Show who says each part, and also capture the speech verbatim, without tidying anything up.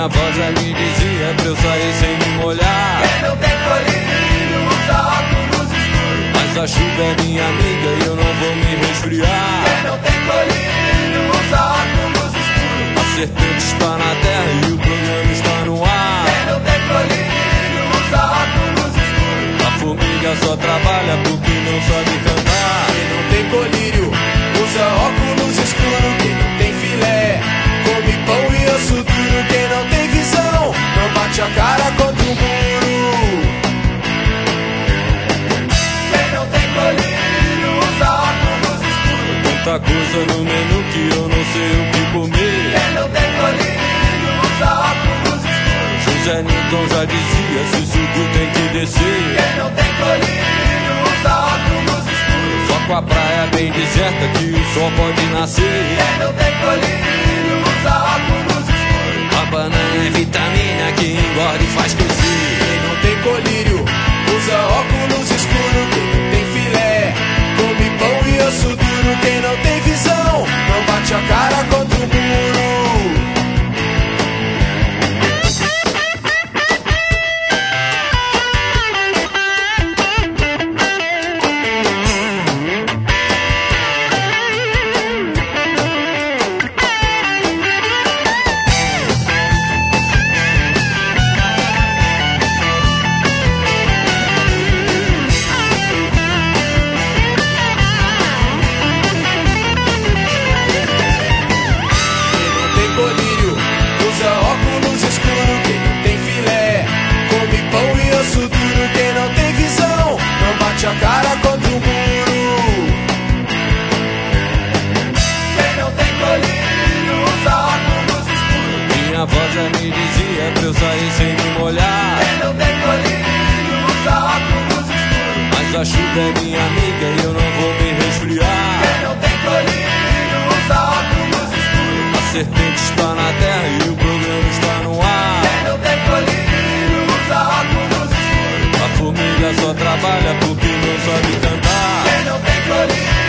Speaker 1: Minha avó já me dizia pra eu sair sem me molhar.
Speaker 2: Quem não tem colírio usa óculos escuros.
Speaker 1: Mas a chuva é minha amiga e eu não vou me resfriar.
Speaker 2: Quem não tem colírio usa óculos escuros.
Speaker 1: A serpente está na terra e o programa está no ar.
Speaker 2: Quem não tem colírio usa óculos escuros.
Speaker 1: A formiga só trabalha porque não sabe cantar.
Speaker 3: Quem não tem colírio usa óculos escuros. Quem não tem filé come pão e osso duro. Quem não tem visão não bate a cara contra o muro.
Speaker 2: Quem não tem colírio usa óculos escuros.
Speaker 1: Tanta coisa no menu que eu não sei o que comer.
Speaker 2: Quem não tem colírio usa óculos escuros.
Speaker 1: José Newton já dizia, se subir tem que descer.
Speaker 2: Quem não tem colírio usa óculos escuros.
Speaker 1: Só com a praia bem deserta que o sol pode nascer.
Speaker 2: Quem não tem colírio usa óculos escuros.
Speaker 1: A banana é vitamina que engorda e faz crescer.
Speaker 3: Quem não tem colírio usa óculos escuros. Quem não tem filé come pão e osso duro. Quem não tem visão não bate a cara contra o muro. A cara contra o muro.
Speaker 2: Quem não tem colírio usa óculos escuros.
Speaker 1: Minha avó já me dizia pra eu sair sem me molhar.
Speaker 2: Quem não tem colírio usa óculos escuros.
Speaker 1: Mas a chuva é minha amiga e eu não vou me resfriar.
Speaker 2: Quem não tem colírio usa óculos escuros.
Speaker 1: A serpente está na terra e o programa está no ar.
Speaker 2: Quem não tem colírio usa óculos escuros.
Speaker 1: A formiga só trabalha porque não sabe cantar.
Speaker 2: Quem não tem colírio